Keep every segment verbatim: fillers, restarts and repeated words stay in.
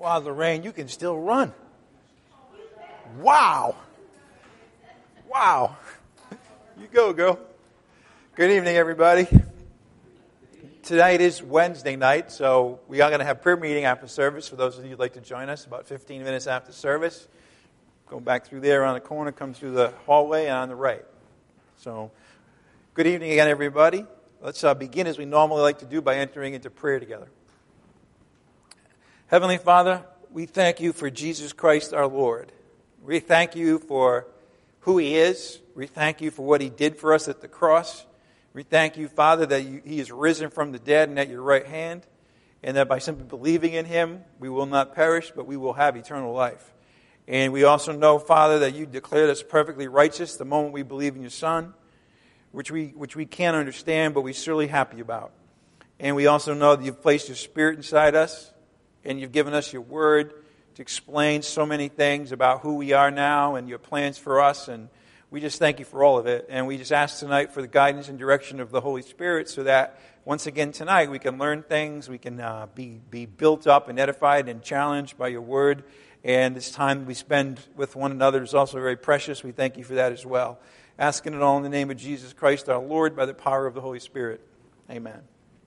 Father Lorraine, you can still run. Wow. Wow. You go, girl. Good evening, everybody. Tonight is Wednesday night, so we are going to have prayer meeting after service. For those of you who'd like to join us, about fifteen minutes after service. Go back through there around the corner, come through the hallway, and on the right. So, good evening again, everybody. Let's uh, begin as we normally like to do by entering into prayer together. Heavenly Father, we thank you for Jesus Christ our Lord. We thank you for who He is. We thank you for what He did for us at the cross. We thank you, Father, that you, He is risen from the dead and at your right hand, and that by simply believing in Him, we will not perish, but we will have eternal life. And we also know, Father, that you declared us perfectly righteous the moment we believe in your Son, which we which we can't understand, but we're certainly happy about. And we also know that you've placed your Spirit inside us, and you've given us your word to explain so many things about who we are now and your plans for us. And we just thank you for all of it. And we just ask tonight for the guidance and direction of the Holy Spirit so that once again tonight we can learn things, we can uh, be, be built up and edified and challenged by your word. And this time we spend with one another is also very precious. We thank you for that as well. Asking it all in the name of Jesus Christ our Lord by the power of the Holy Spirit. Amen.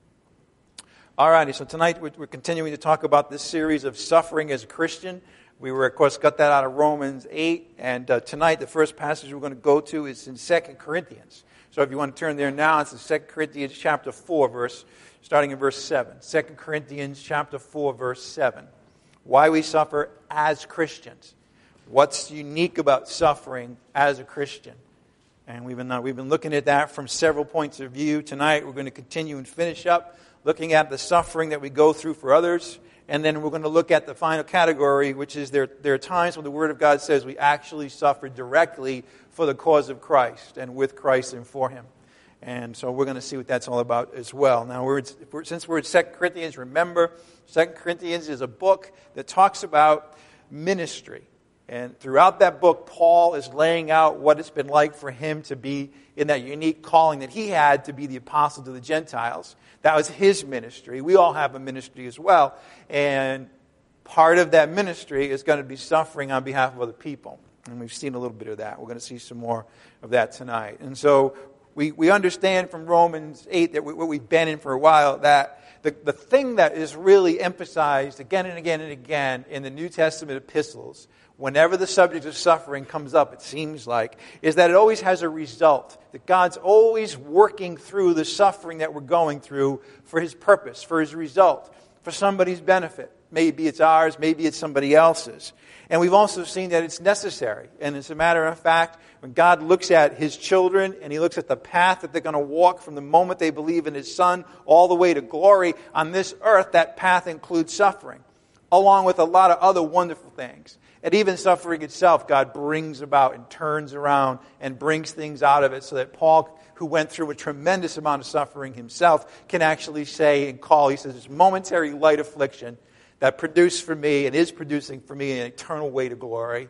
All righty, so tonight we're continuing to talk about this series of suffering as a Christian. We were, of course, got that out of Romans eight, and uh, tonight the first passage we're going to go to is in Second Corinthians. So if you want to turn there now, it's in Second Corinthians chapter four, verse, starting in verse seven. Second Corinthians chapter four, verse seven. Why we suffer as Christians. What's unique about suffering as a Christian? And we've been, uh, we've been looking at that from several points of view. Tonight we're going to continue and finish up looking at the suffering that we go through for others. And then we're going to look at the final category, which is there, there are times when the Word of God says we actually suffer directly for the cause of Christ and with Christ and for Him. And so we're going to see what that's all about as well. Now, we're, since we're in Second Corinthians, remember, Second Corinthians is a book that talks about ministry. And throughout that book, Paul is laying out what it's been like for him to be in that unique calling that he had to be the apostle to the Gentiles. That was his ministry. We all have a ministry as well. And part of that ministry is going to be suffering on behalf of other people. And we've seen a little bit of that. We're going to see some more of that tonight. And so we, we understand from Romans eight that we, what we've been in for a while, that the, the thing that is really emphasized again and again and again in the New Testament epistles, whenever the subject of suffering comes up, it seems like, is that it always has a result. That God's always working through the suffering that we're going through for His purpose, for His result, for somebody's benefit. Maybe it's ours, maybe it's somebody else's. And we've also seen that it's necessary. And as a matter of fact, when God looks at His children and He looks at the path that they're going to walk from the moment they believe in His Son all the way to glory on this earth, that path includes suffering, along with a lot of other wonderful things. And even suffering itself, God brings about and turns around and brings things out of it so that Paul, who went through a tremendous amount of suffering himself, can actually say and call, he says, it's momentary light affliction that produced for me and is producing for me an eternal way to glory.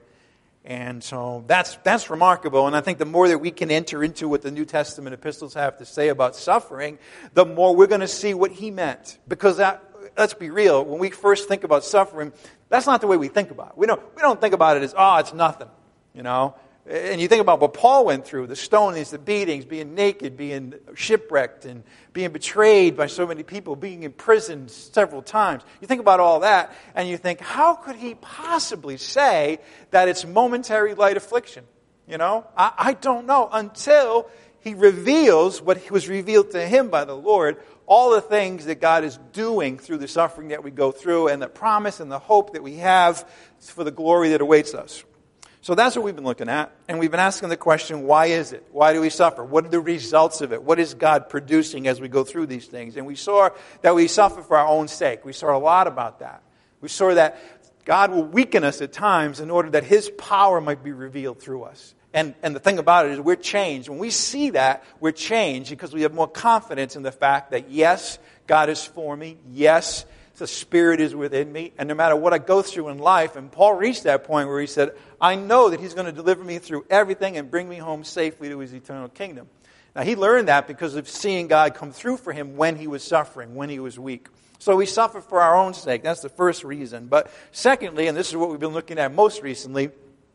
And so that's that's remarkable. And I think the more that we can enter into what the New Testament epistles have to say about suffering, the more we're going to see what he meant. Because that, let's be real, when we first think about suffering, that's not the way we think about it. We don't, we don't think about it as, oh, it's nothing, you know. And you think about what Paul went through, the stonings, the beatings, being naked, being shipwrecked, and being betrayed by so many people, being imprisoned several times. You think about all that, and you think, how could he possibly say that it's momentary light affliction? You know, I, I don't know, until he reveals what was revealed to him by the Lord, all the things that God is doing through the suffering that we go through, and the promise and the hope that we have for the glory that awaits us. So that's what we've been looking at, and we've been asking the question, why is it? Why do we suffer? What are the results of it? What is God producing as we go through these things? And we saw that we suffer for our own sake. We saw a lot about that. We saw that God will weaken us at times in order that His power might be revealed through us. And, and the thing about it is we're changed. When we see that, we're changed because we have more confidence in the fact that, yes, God is for me. Yes, the Spirit is within me. And no matter what I go through in life, and Paul reached that point where he said, I know that He's going to deliver me through everything and bring me home safely to His eternal kingdom. Now, he learned that because of seeing God come through for him when he was suffering, when he was weak. So we suffer for our own sake. That's the first reason. But secondly, and this is what we've been looking at most recently,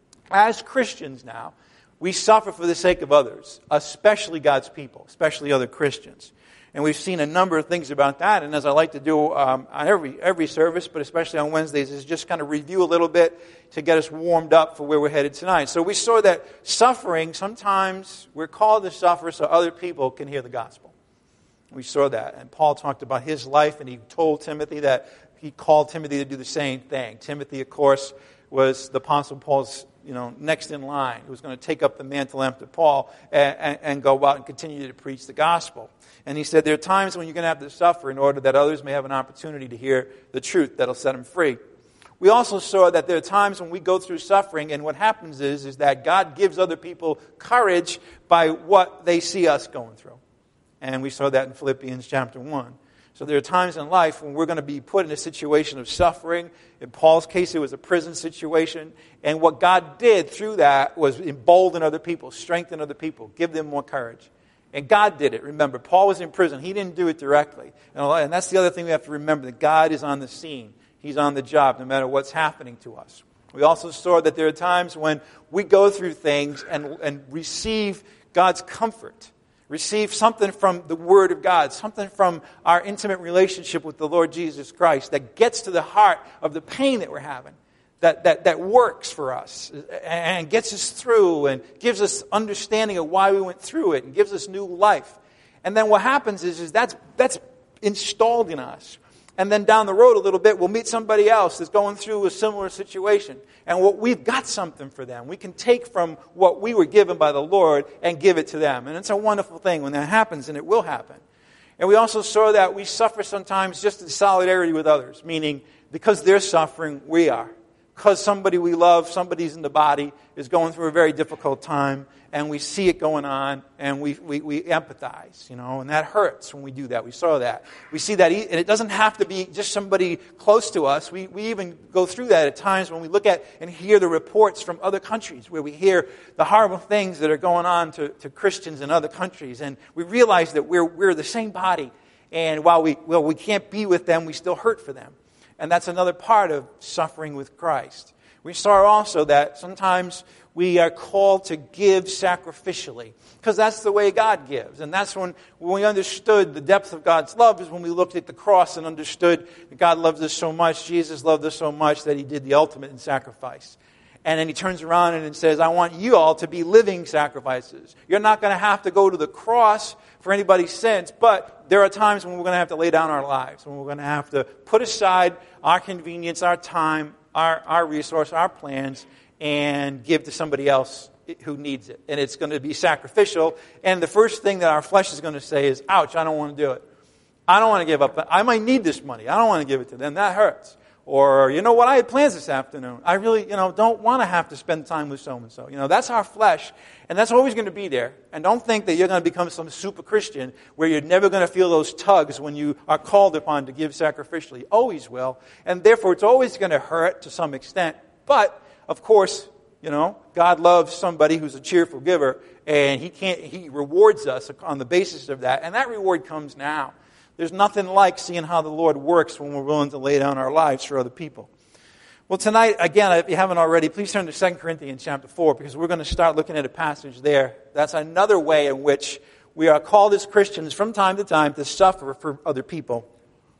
as Christians now, we suffer for the sake of others, especially God's people, especially other Christians. And we've seen a number of things about that. And as I like to do um, on every every service, but especially on Wednesdays, is just kind of review a little bit to get us warmed up for where we're headed tonight. So we saw that suffering, sometimes we're called to suffer so other people can hear the gospel. We saw that. And Paul talked about his life, and he told Timothy that he called Timothy to do the same thing. Timothy, of course, was the Apostle Paul's you know, next in line, who was going to take up the mantle after Paul and, and, and go out and continue to preach the gospel. And he said there are times when you're going to have to suffer in order that others may have an opportunity to hear the truth that'll set them free. We also saw that there are times when we go through suffering, and what happens is, is that God gives other people courage by what they see us going through. And we saw that in Philippians chapter one. So there are times in life when we're going to be put in a situation of suffering. In Paul's case, it was a prison situation. And what God did through that was embolden other people, strengthen other people, give them more courage. And God did it. Remember, Paul was in prison. He didn't do it directly. And that's the other thing we have to remember, that God is on the scene. He's on the job no matter what's happening to us. We also saw that there are times when we go through things and, and receive God's comfort. Receive something from the Word of God, something from our intimate relationship with the Lord Jesus Christ that gets to the heart of the pain that we're having, that, that, that works for us and gets us through and gives us understanding of why we went through it and gives us new life. And then what happens is, is that's, that's installed in us. And then down the road a little bit, we'll meet somebody else that's going through a similar situation. And what we've got something for them. We can take from what we were given by the Lord and give it to them. And it's a wonderful thing when that happens, and it will happen. And we also saw that we suffer sometimes just in solidarity with others, meaning because they're suffering, we are. Because somebody we love, somebody's in the body, is going through a very difficult time, and we see it going on, and we, we, we empathize, you know, and that hurts when we do that. We saw that. We see that, and it doesn't have to be just somebody close to us. We, we even go through that at times when we look at and hear the reports from other countries, where we hear the horrible things that are going on to, to Christians in other countries, and we realize that we're, we're the same body, and while we, well, we can't be with them, we still hurt for them. And that's another part of suffering with Christ. We saw also that sometimes we are called to give sacrificially, because that's the way God gives. And that's when, when we understood the depth of God's love, is when we looked at the cross and understood that God loved us so much, Jesus loved us so much, that He did the ultimate in sacrifice. And then He turns around and says, I want you all to be living sacrifices. You're not going to have to go to the cross for anybody's sins, but there are times when we're going to have to lay down our lives, when we're going to have to put aside our convenience, our time, our, our resource, our plans, and give to somebody else who needs it. And it's going to be sacrificial. And the first thing that our flesh is going to say is, ouch, I don't want to do it. I don't want to give up. I might need this money. I don't want to give it to them. That hurts. Or, you know what, I had plans this afternoon. I really, you know, don't want to have to spend time with so-and-so. You know, that's our flesh, and that's always going to be there. And don't think that you're going to become some super Christian where you're never going to feel those tugs when you are called upon to give sacrificially. Always will. And therefore, it's always going to hurt to some extent. But, of course, you know, God loves somebody who's a cheerful giver, and He can't, He rewards us on the basis of that. And that reward comes now. There's nothing like seeing how the Lord works when we're willing to lay down our lives for other people. Well, tonight, again, if you haven't already, please turn to Second Corinthians chapter four, because we're going to start looking at a passage there. That's another way in which we are called as Christians from time to time to suffer for other people.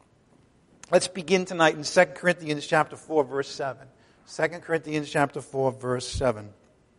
Let's begin tonight in Second Corinthians chapter four, verse seven. Second Corinthians chapter four, verse seven.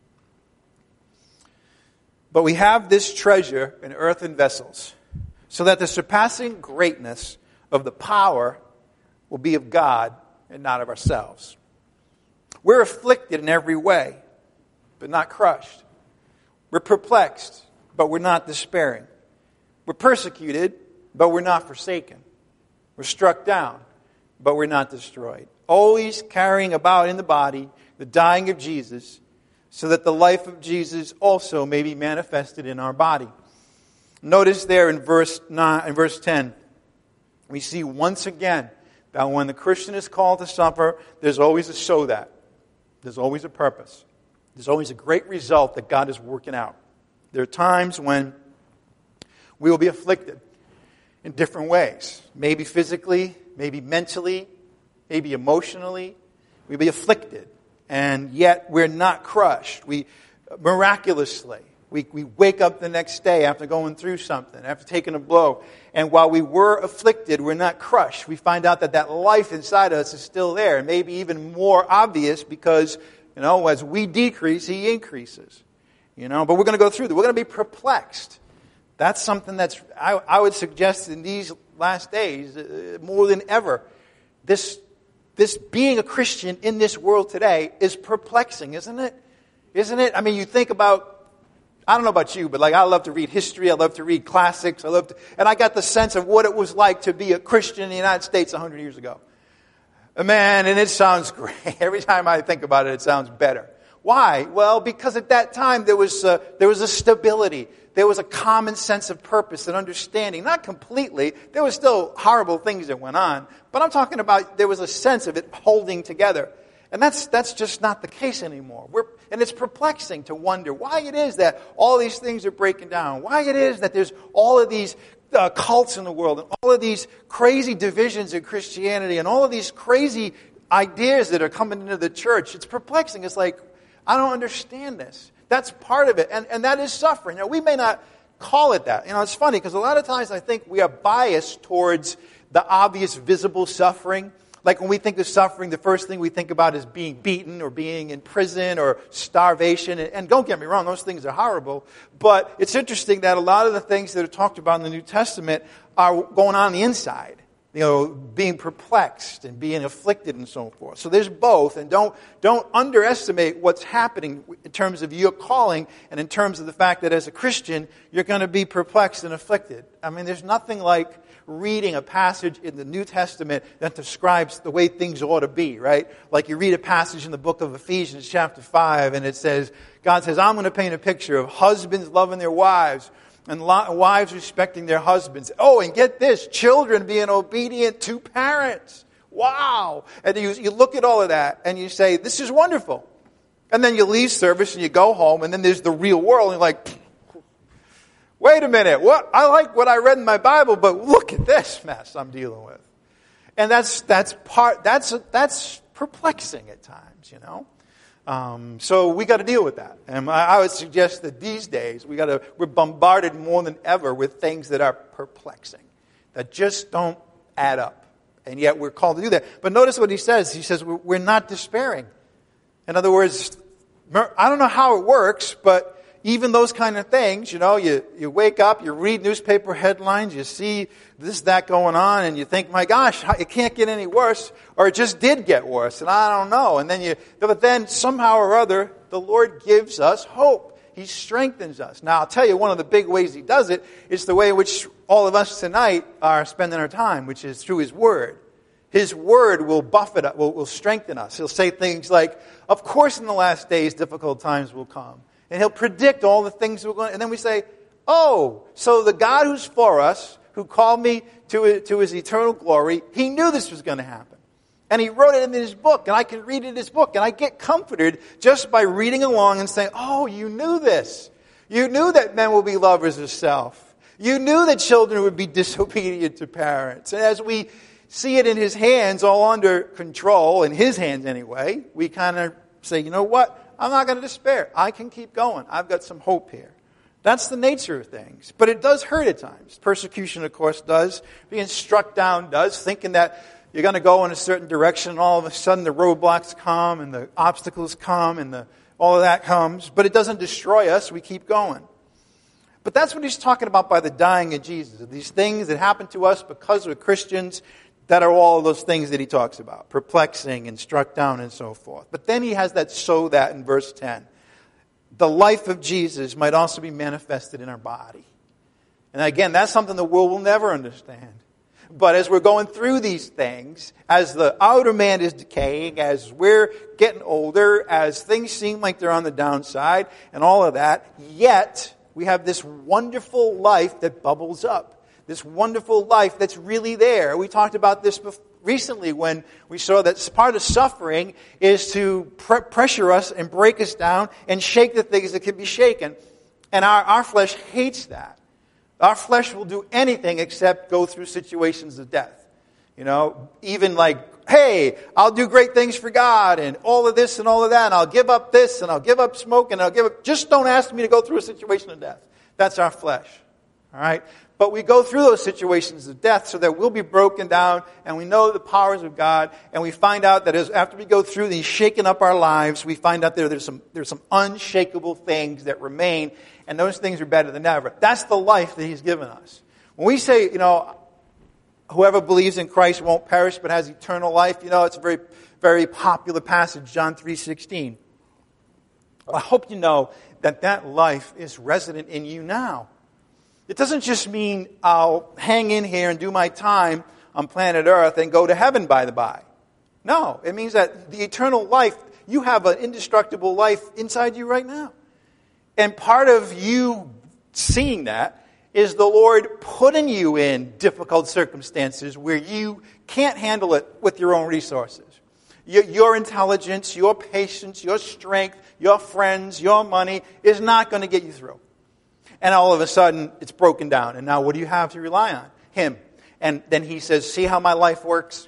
But we have this treasure in earthen vessels, so that the surpassing greatness of the power will be of God and not of ourselves. We're afflicted in every way, but not crushed. We're perplexed, but we're not despairing. We're persecuted, but we're not forsaken. We're struck down, but we're not destroyed. Always carrying about in the body the dying of Jesus, so that the life of Jesus also may be manifested in our body. Notice there in verse nine, in verse ten, we see once again that when the Christian is called to suffer, there's always a so that. There's always a purpose. There's always a great result that God is working out. There are times when we will be afflicted. in different ways. Maybe physically, maybe mentally, maybe emotionally. We be afflicted, and yet we're not crushed. We miraculously, we, we wake up the next day after going through something, after taking a blow, and while we were afflicted, we're not crushed. We find out that that life inside us is still there, and maybe even more obvious because, you know, as we decrease, He increases. You know, but we're going to go through that. We're going to be perplexed. That's something that's, I, I would suggest in these last days, uh, more than ever, this This being a Christian in this world today is perplexing, isn't it? Isn't it? I mean, you think about, I don't know about you, but like I love to read history, I love to read classics, I love to, and I got the sense of what it was like to be a Christian in the United States a hundred years ago. Man, and it sounds great. Every time I think about it, it sounds better. Why? Well, because at that time there was a, there was a stability. There was a common sense of purpose and understanding. Not completely. There were still horrible things that went on. But I'm talking about there was a sense of it holding together. And that's that's just not the case anymore. We're, and it's perplexing to wonder why it is that all these things are breaking down. Why it is that there's all of these uh, cults in the world and all of these crazy divisions in Christianity and all of these crazy ideas that are coming into the church. It's perplexing. It's like, I don't understand this. That's part of it. And, and that is suffering. Now, we may not call it that. You know, it's funny because a lot of times I think we are biased towards the obvious visible suffering. Like when we think of suffering, the first thing we think about is being beaten or being in prison or starvation. And, and don't get me wrong, those things are horrible. But it's interesting that a lot of the things that are talked about in the New Testament are going on, on the inside. You know, being perplexed and being afflicted and so forth. So there's both, and don't don't underestimate what's happening in terms of your calling and in terms of the fact that as a Christian, you're going to be perplexed and afflicted. I mean, there's nothing like reading a passage in the New Testament that describes the way things ought to be, right? Like you read a passage in the book of Ephesians chapter five, and it says, God says, I'm going to paint a picture of husbands loving their wives, and wives respecting their husbands. Oh, and get this, children being obedient to parents. Wow. And you, you look at all of that and you say, this is wonderful. And then you leave service and you go home and then there's the real world and you're like, wait a minute, what? I like what I read in my Bible, but look at this mess I'm dealing with. And that's, that's part, that's, that's perplexing at times, you know. Um, so we got to deal with that. And I, I would suggest that these days we got to we're bombarded more than ever with things that are perplexing, that just don't add up. And yet we're called to do that. But notice what he says. He says we're not despairing. In other words, I don't know how it works, but even those kind of things, you know, you, you wake up, you read newspaper headlines, you see this, that going on, and you think, my gosh, it can't get any worse, or it just did get worse, and I don't know. And then you, but then somehow or other, the Lord gives us hope. He strengthens us. Now, I'll tell you, one of the big ways He does it is the way in which all of us tonight are spending our time, which is through His Word. His Word will buffet us, will, will strengthen us. He'll say things like, of course in the last days difficult times will come. And He'll predict all the things we're going to, and then we say, oh, so the God who's for us, who called me to, to His eternal glory, He knew this was going to happen. And He wrote it in His book, and I can read it in His book, and I get comforted just by reading along and saying, oh, you knew this. You knew that men will be lovers of self. You knew that children would be disobedient to parents. And as we see it in His hands, all under control, in His hands anyway, we kind of say, you know what? I'm not going to despair. I can keep going. I've got some hope here. That's the nature of things. But it does hurt at times. Persecution, of course, does. Being struck down does. Thinking that you're going to go in a certain direction and all of a sudden the roadblocks come and the obstacles come and the, all of that comes. But it doesn't destroy us. We keep going. But that's what He's talking about by the dying of Jesus. These things that happen to us because we're Christians, that are all of those things that He talks about. Perplexing and struck down and so forth. But then He has that so that in verse ten. The life of Jesus might also be manifested in our body. And again, that's something the world will never understand. But as we're going through these things, as the outer man is decaying, as we're getting older, as things seem like they're on the downside and all of that, yet we have this wonderful life that bubbles up. This wonderful life that's really there. We talked about this recently when we saw that part of suffering is to pre- pressure us and break us down and shake the things that can be shaken. And our, our flesh hates that. Our flesh will do anything except go through situations of death. You know, even like, hey, I'll do great things for God and all of this and all of that, and I'll give up this and I'll give up smoking and I'll give up, just don't ask me to go through a situation of death. That's our flesh. All right? But we go through those situations of death so that we'll be broken down and we know the powers of God, and we find out that as, after we go through these shaking up our lives, we find out there, there's some there's some unshakable things that remain, and those things are better than ever. That's the life that He's given us. When we say, you know, whoever believes in Christ won't perish but has eternal life, you know, it's a very, very popular passage, John three sixteen. Well, I hope you know that that life is resident in you now. It doesn't just mean I'll hang in here and do my time on planet Earth and go to heaven by the by. No, it means that the eternal life, you have an indestructible life inside you right now. And part of you seeing that is the Lord putting you in difficult circumstances where you can't handle it with your own resources. Your, your intelligence, your patience, your strength, your friends, your money is not going to get you through. And all of a sudden, it's broken down. And now what do you have to rely on? Him. And then He says, see how my life works?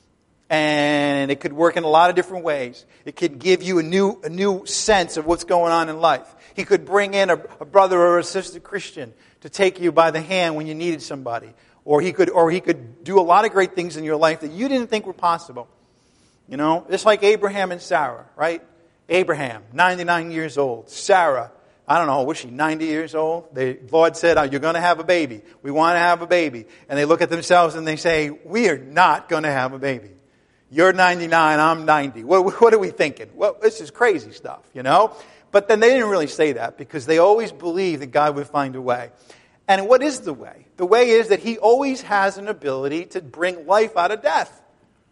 And it could work in a lot of different ways. It could give you a new a new sense of what's going on in life. He could bring in a, a brother or a sister Christian to take you by the hand when you needed somebody. Or he could or he could do a lot of great things in your life that you didn't think were possible. You know, just like Abraham and Sarah, right? Abraham, ninety-nine years old. Sarah, I don't know, was she ninety years old? The Lord said, oh, you're going to have a baby. We want to have a baby. And they look at themselves and they say, we are not going to have a baby. You're ninety-nine, I'm ninety. What, what are we thinking? Well, this is crazy stuff, you know? But then they didn't really say that because they always believed that God would find a way. And what is the way? The way is that He always has an ability to bring life out of death.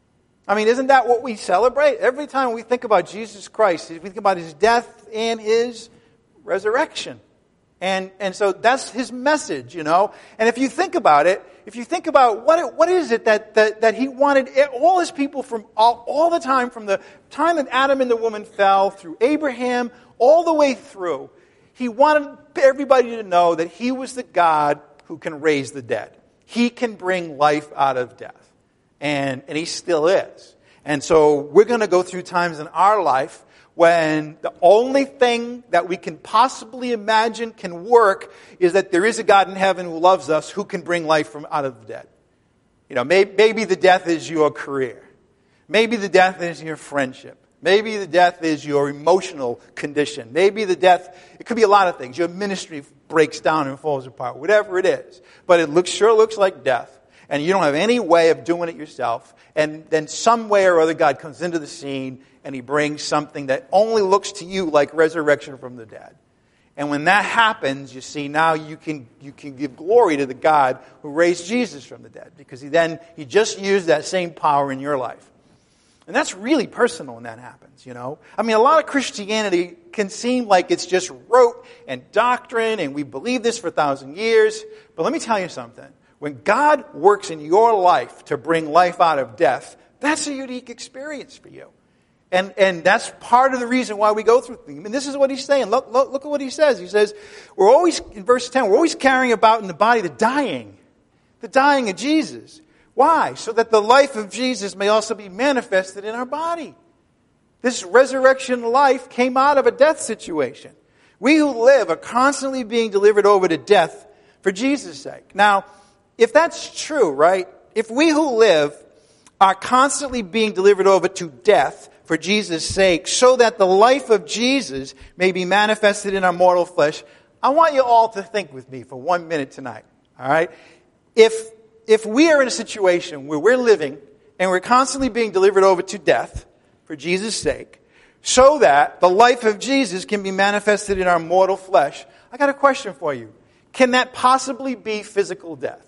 I mean, isn't that what we celebrate? Every time we think about Jesus Christ, we think about His death and His resurrection. And and so that's His message, you know. And if you think about it, if you think about what what is it that, that, that He wanted all His people from all, all the time, from the time that Adam and the woman fell, through Abraham, all the way through, He wanted everybody to know that He was the God who can raise the dead. He can bring life out of death. And, and He still is. And so we're going to go through times in our life when the only thing that we can possibly imagine can work is that there is a God in heaven who loves us, who can bring life from out of the dead. You know, maybe, maybe the death is your career. Maybe the death is your friendship. Maybe the death is your emotional condition. Maybe the death, it could be a lot of things. Your ministry breaks down and falls apart, whatever it is. But it looks sure looks like death. And you don't have any way of doing it yourself. And then some way or other God comes into the scene and He brings something that only looks to you like resurrection from the dead. And when that happens, you see, now you can you can give glory to the God who raised Jesus from the dead. Because He then, He just used that same power in your life. And that's really personal when that happens, you know. I mean, a lot of Christianity can seem like it's just rote and doctrine and we believe this for a thousand years. But let me tell you something. When God works in your life to bring life out of death, that's a unique experience for you. And and that's part of the reason why we go through things. I mean, this is what He's saying. Look, look, look at what He says. He says, we're always, in verse ten, we're always carrying about in the body the dying. The dying of Jesus. Why? So that the life of Jesus may also be manifested in our body. This resurrection life came out of a death situation. We who live are constantly being delivered over to death for Jesus' sake. Now, if that's true, right? If we who live are constantly being delivered over to death for Jesus' sake, so that the life of Jesus may be manifested in our mortal flesh, I want you all to think with me for one minute tonight. All right? If if we are in a situation where we're living and we're constantly being delivered over to death for Jesus' sake, so that the life of Jesus can be manifested in our mortal flesh, I got a question for you. Can that possibly be physical death?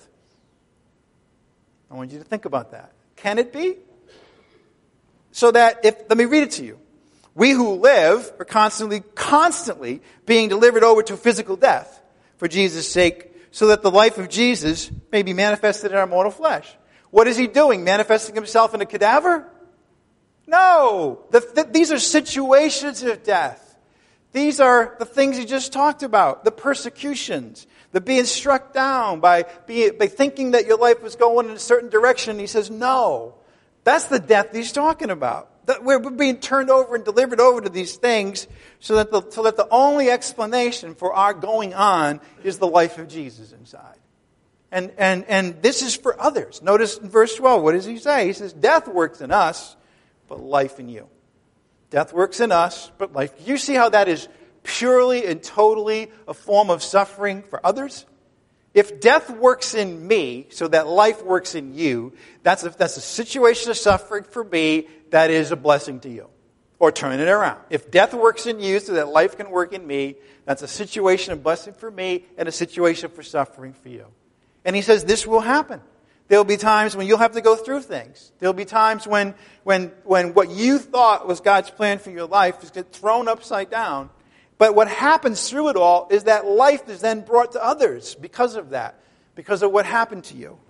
I want you to think about that. Can it be? So that if, let me read it to you. We who live are constantly, constantly being delivered over to physical death for Jesus' sake, so that the life of Jesus may be manifested in our mortal flesh. What is He doing? Manifesting Himself in a cadaver? No. The, the, these are situations of death. These are the things he just talked about, the persecutions, the being struck down by, being, by thinking that your life was going in a certain direction. He says, no, that's the death he's talking about. That we're being turned over and delivered over to these things so that the, so that the only explanation for our going on is the life of Jesus inside. And, and, and this is for others. Notice in verse twelve, what does he say? He says, death works in us, but life in you. Death works in us, but life. You see how that is purely and totally a form of suffering for others? If death works in me so that life works in you, that's a, that's a situation of suffering for me that is a blessing to you. Or turn it around. If death works in you so that life can work in me, that's a situation of blessing for me and a situation for suffering for you. And he says this will happen. There'll be times when you'll have to go through things. There'll be times when, when, when what you thought was God's plan for your life is get thrown upside down. But what happens through it all is that life is then brought to others because of that, because of what happened to you.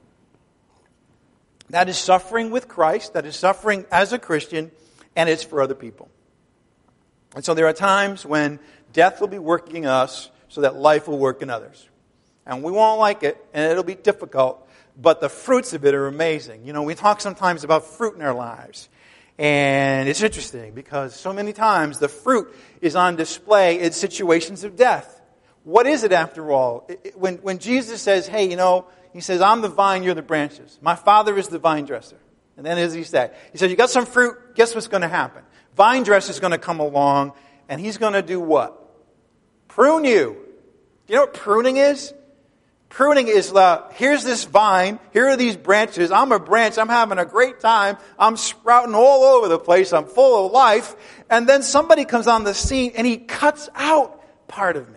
That is suffering with Christ, that is suffering as a Christian, and it's for other people. And so there are times when death will be working in us so that life will work in others. And we won't like it, and it'll be difficult, but the fruits of it are amazing. You know, we talk sometimes about fruit in our lives. And it's interesting because so many times the fruit is on display in situations of death. What is it after all? When, when Jesus says, hey, you know, he says, I'm the vine, you're the branches. My Father is the vine dresser. And then as he said, he said, you got some fruit, guess what's going to happen? Vine dresser is going to come along and he's going to do what? Prune you. Do you know what pruning is? Pruning is, uh, here's this vine, here are these branches, I'm a branch, I'm having a great time, I'm sprouting all over the place, I'm full of life, and then somebody comes on the scene and he cuts out part of me.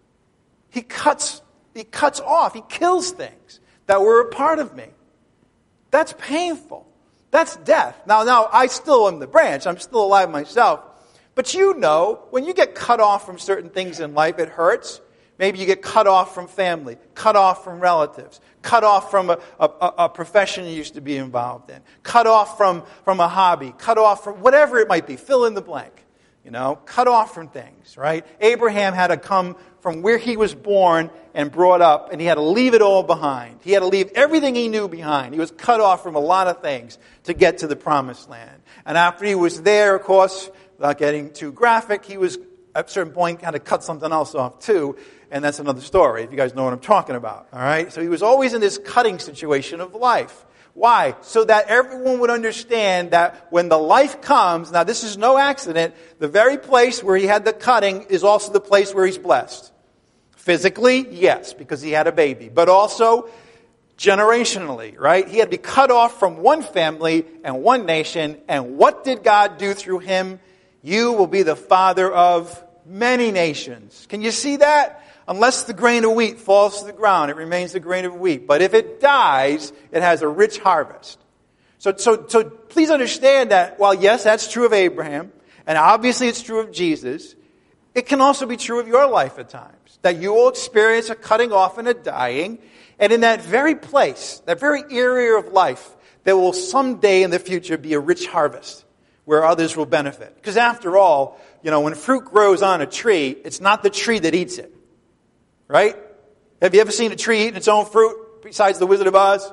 He cuts, he cuts off, he kills things that were a part of me. That's painful. That's death. Now, now, I still am the branch, I'm still alive myself, but you know, when you get cut off from certain things in life, it hurts. Maybe you get cut off from family, cut off from relatives, cut off from a, a, a profession you used to be involved in, cut off from, from a hobby, cut off from whatever it might be, fill in the blank, you know, cut off from things, right? Abraham had to come from where he was born and brought up, and he had to leave it all behind. He had to leave everything he knew behind. He was cut off from a lot of things to get to the promised land. And after he was there, of course, without getting too graphic, he was at a certain point had to cut something else off too. And that's another story, if you guys know what I'm talking about. All right? So he was always in this cutting situation of life. Why? So that everyone would understand that when the life comes, now this is no accident, the very place where he had the cutting is also the place where he's blessed. Physically, yes, because he had a baby. But also, generationally, right? He had to be cut off from one family and one nation. And what did God do through him? You will be the father of many nations. Can you see that? Unless the grain of wheat falls to the ground, it remains the grain of wheat. But if it dies, it has a rich harvest. So, so, so please understand that while yes, that's true of Abraham, and obviously it's true of Jesus, it can also be true of your life at times. That you will experience a cutting off and a dying, and in that very place, that very area of life, there will someday in the future be a rich harvest where others will benefit. Because after all, you know, when fruit grows on a tree, it's not the tree that eats it. Right? Have you ever seen a tree eating its own fruit besides the Wizard of Oz?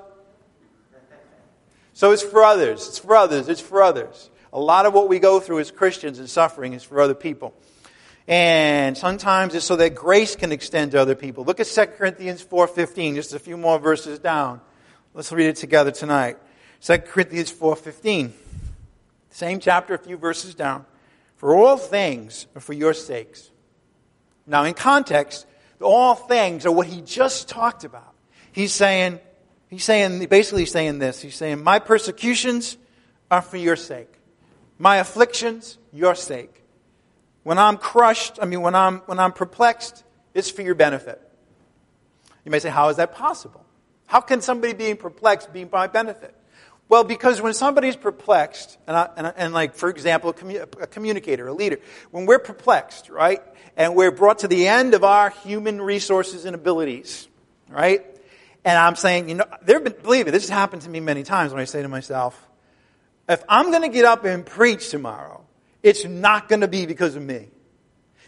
So it's for others. It's for others. It's for others. A lot of what we go through as Christians and suffering is for other people. And sometimes it's so that grace can extend to other people. Look at Second Corinthians four fifteen, just a few more verses down. Let's read it together tonight. Second Corinthians four fifteen. Same chapter, a few verses down. For all things are for your sakes. Now in context, all things are what he just talked about. He's saying, he's saying, basically saying this. He's saying, my persecutions are for your sake. My afflictions, your sake. When I'm crushed, I mean, when I'm, when I'm perplexed, it's for your benefit. You may say, how is that possible? How can somebody being perplexed be my benefit? Well, because when somebody's perplexed, and, I, and, and like, for example, a, commu- a communicator, a leader, when we're perplexed, right, and we're brought to the end of our human resources and abilities, right, and I'm saying, you know, there have been, believe me, this has happened to me many times when I say to myself, if I'm going to get up and preach tomorrow, it's not going to be because of me.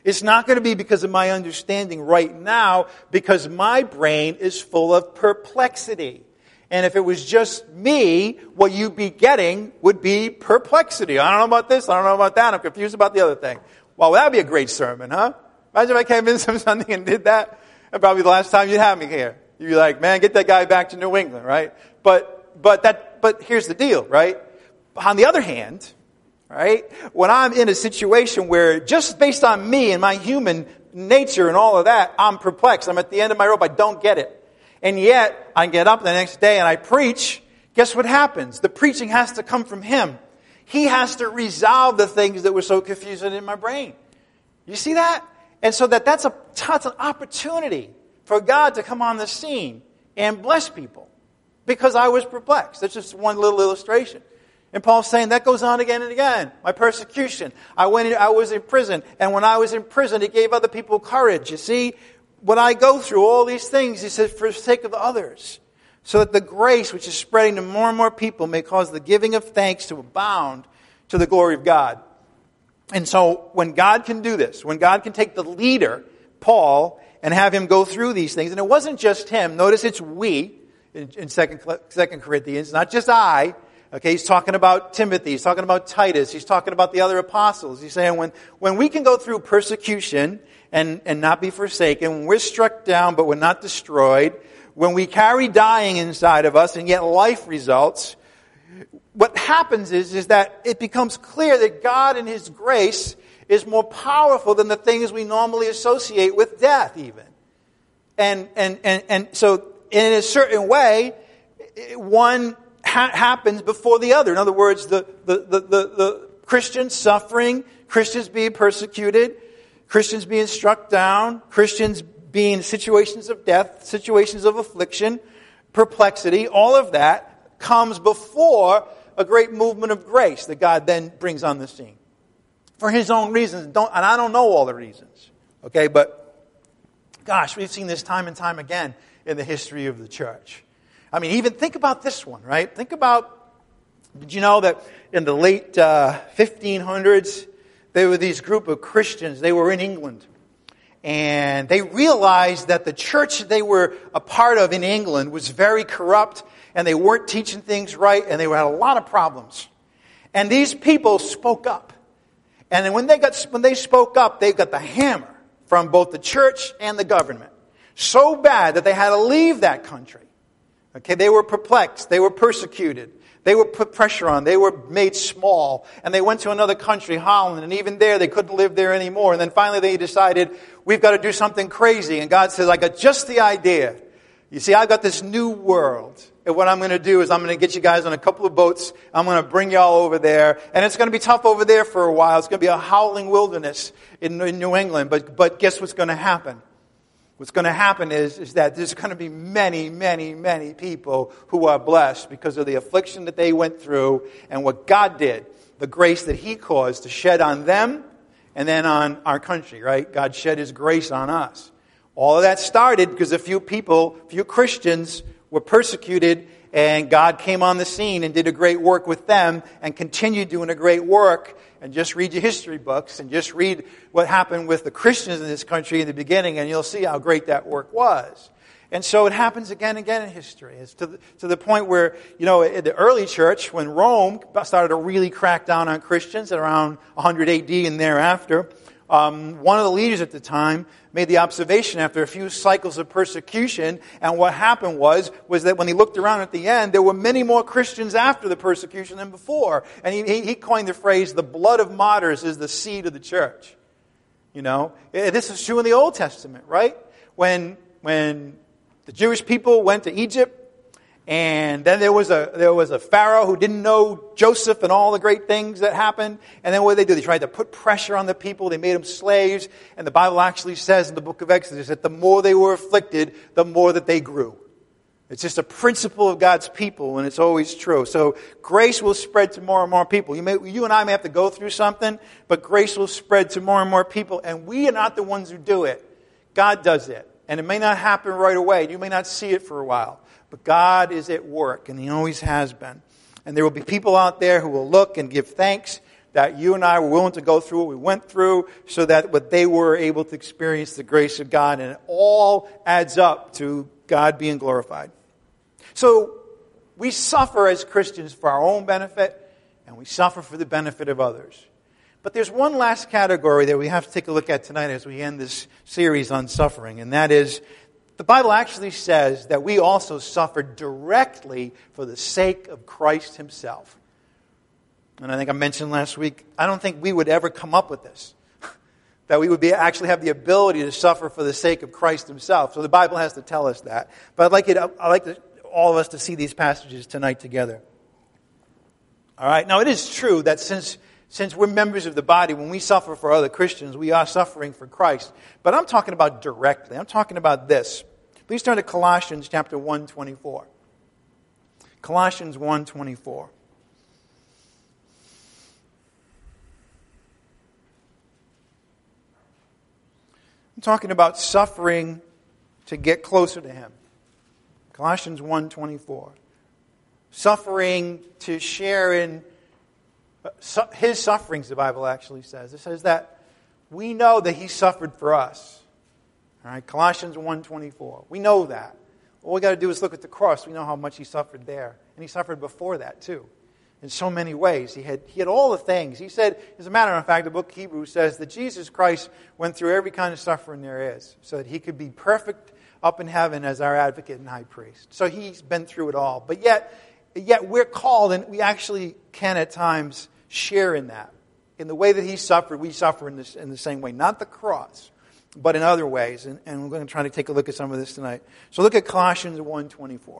It's not going to be because of my understanding right now, because my brain is full of perplexity. And if it was just me, what you'd be getting would be perplexity. I don't know about this, I don't know about that, I'm confused about the other thing. Well, that'd be a great sermon, huh? Imagine if I came in some Sunday and did that. That'd probably be the last time you'd have me here. You'd be like, man, get that guy back to New England, right? But, but that, but here's the deal, right? On the other hand, right, when I'm in a situation where just based on me and my human nature and all of that, I'm perplexed. I'm at the end of my rope. I don't get it. And yet, I get up the next day and I preach. Guess what happens? The preaching has to come from Him. He has to resolve the things that were so confusing in my brain. You see that? And so that that's, a, that's an opportunity for God to come on the scene and bless people. Because I was perplexed. That's just one little illustration. And Paul's saying that goes on again and again. My persecution. I went in, I was in prison. And when I was in prison, it gave other people courage. You see, when I go through all these things, he says, for the sake of others, so that the grace which is spreading to more and more people may cause the giving of thanks to abound to the glory of God. And so when God can do this, when God can take the leader, Paul, and have him go through these things, and it wasn't just him. Notice it's we in, in Second Corinthians, not just I. Okay, he's talking about Timothy, he's talking about Titus, he's talking about the other apostles. He's saying when, when we can go through persecution and, and not be forsaken, when we're struck down but we're not destroyed, when we carry dying inside of us and yet life results, what happens is, is that it becomes clear that God in His grace is more powerful than the things we normally associate with death even. And, and, and, and so in a certain way, one ha- happens before the other. In other words, the, the, the, the, the Christians suffering, Christians being persecuted, Christians being struck down, Christians being in situations of death, situations of affliction, perplexity, all of that comes before a great movement of grace that God then brings on the scene. For His own reasons, don't, and I don't know all the reasons, okay, but gosh, we've seen this time and time again in the history of the church. I mean, even think about this one, right? Think about, did you know that in the late uh, fifteen hundreds, there were these group of Christians, they were in England, and they realized that the church they were a part of in England was very corrupt, and they weren't teaching things right, and they had a lot of problems. And these people spoke up. And then when they got when they spoke up, they got the hammer from both the church and the government. So bad that they had to leave that country. Okay, they were perplexed. They were persecuted. They were put pressure on. They were made small. And they went to another country, Holland. And even there, they couldn't live there anymore. And then finally they decided, we've got to do something crazy. And God says, I got just the idea. You see, I've got this new world. And what I'm going to do is I'm going to get you guys on a couple of boats. I'm going to bring y'all over there. And it's going to be tough over there for a while. It's going to be a howling wilderness in, in New England. But, but guess what's going to happen? What's going to happen is, is that there's going to be many, many, many people who are blessed because of the affliction that they went through and what God did, the grace that He caused to shed on them and then on our country, right? God shed His grace on us. All of that started because a few people, a few Christians were persecuted, and God came on the scene and did a great work with them and continued doing a great work. And just read your history books and just read what happened with the Christians in this country in the beginning, and you'll see how great that work was. And so it happens again and again in history. It's to the, to the point where, you know, in the early church, when Rome started to really crack down on Christians at around one hundred A D and thereafter, Um, one of the leaders at the time made the observation after a few cycles of persecution, and what happened was, was that when he looked around at the end, there were many more Christians after the persecution than before. And he, he coined the phrase, the blood of martyrs is the seed of the church. You know, this is true in the Old Testament, right? When, when the Jewish people went to Egypt, and then there was a there was a Pharaoh who didn't know Joseph and all the great things that happened. And then what did they do? They tried to put pressure on the people. They made them slaves. And the Bible actually says in the book of Exodus that the more they were afflicted, the more that they grew. It's just a principle of God's people, and it's always true. So grace will spread to more and more people. You may, you and I may have to go through something, but grace will spread to more and more people. And we are not the ones who do it. God does it. And it may not happen right away. You may not see it for a while. But God is at work, and He always has been. And there will be people out there who will look and give thanks that you and I were willing to go through what we went through so that what they were able to experience the grace of God, and it all adds up to God being glorified. So we suffer as Christians for our own benefit, and we suffer for the benefit of others. But there's one last category that we have to take a look at tonight as we end this series on suffering, and that is, the Bible actually says that we also suffer directly for the sake of Christ himself. And I think I mentioned last week, I don't think we would ever come up with this. That we would be actually have the ability to suffer for the sake of Christ himself. So the Bible has to tell us that. But I'd like, it, I'd like to, all of us to see these passages tonight together. All right. Now it is true that since since we're members of the body, when we suffer for other Christians, we are suffering for Christ. But I'm talking about directly. I'm talking about this. Please turn to Colossians chapter one twenty-four. Colossians one twenty-four. I'm talking about suffering to get closer to him. Colossians one twenty-four. Suffering to share in his sufferings, the Bible actually says. It says that we know that he suffered for us. All right, Colossians one twenty-four. We know that. All we got to do is look at the cross. We know how much he suffered there. And he suffered before that too. In so many ways. He had he had all the things. He said, as a matter of fact, the book of Hebrews says that Jesus Christ went through every kind of suffering there is so that he could be perfect up in heaven as our advocate and high priest. So he's been through it all. But yet, yet we're called, and we actually can at times share in that. In the way that he suffered, we suffer in, this, in the same way. Not the cross, but in other ways. And, and we're going to try to take a look at some of this tonight. So look at Colossians one twenty-four.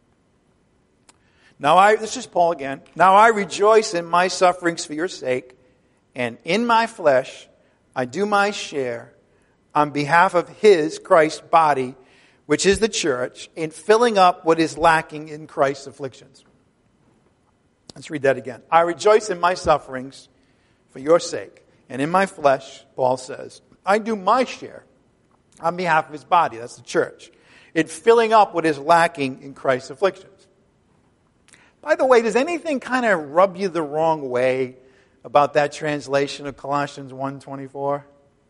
Now I, this is Paul again. Now I rejoice in my sufferings for your sake, and in my flesh I do my share on behalf of his, Christ's body, which is the church, in filling up what is lacking in Christ's afflictions. Let's read that again. I rejoice in my sufferings for your sake, and in my flesh, Paul says, I do my share on behalf of his body, that's the church, in filling up what is lacking in Christ's afflictions. By the way, does anything kind of rub you the wrong way about that translation of Colossians one twenty-four?